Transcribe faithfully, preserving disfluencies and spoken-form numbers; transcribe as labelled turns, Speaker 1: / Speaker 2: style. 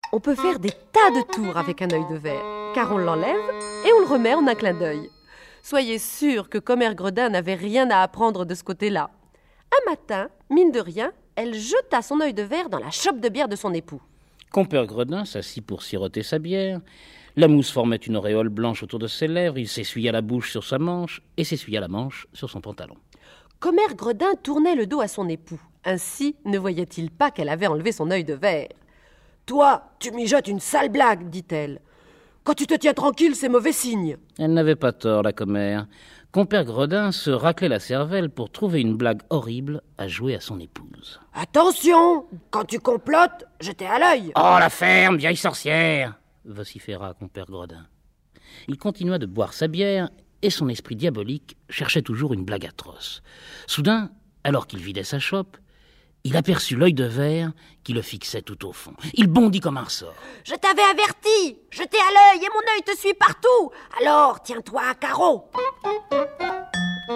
Speaker 1: On peut faire des tas de tours avec un œil de verre, car on l'enlève et on le remet en un clin d'œil. Soyez sûr que Commère Gredin n'avait rien à apprendre de ce côté-là. Un matin, mine de rien, elle jeta son œil de verre dans la chope de bière de son époux.
Speaker 2: Compère Gredin s'assit pour siroter sa bière. La mousse formait une auréole blanche autour de ses lèvres. Il s'essuya la bouche sur sa manche et s'essuya la manche sur son pantalon.
Speaker 1: Commère Gredin tournait le dos à son époux. Ainsi ne voyait-il pas qu'elle avait enlevé son œil de verre. « Toi, tu mijotes une sale blague, dit-elle. Quand tu te tiens tranquille, c'est mauvais signe. »
Speaker 2: Elle n'avait pas tort, la commère. Compère Gredin se raclait la cervelle pour trouver une blague horrible à jouer à son épouse.
Speaker 1: « Attention, quand tu complotes, jetez à l'œil. »«
Speaker 2: Oh, la ferme, vieille sorcière !» vociféra Compère Gredin. Il continua de boire sa bière et son esprit diabolique cherchait toujours une blague atroce. Soudain, alors qu'il vidait sa chope, il aperçut l'œil de verre qui le fixait tout au fond. Il bondit comme un ressort.
Speaker 1: « Je t'avais averti, jetez à l'œil et mon œil te suit partout. Alors, tiens-toi à carreau. »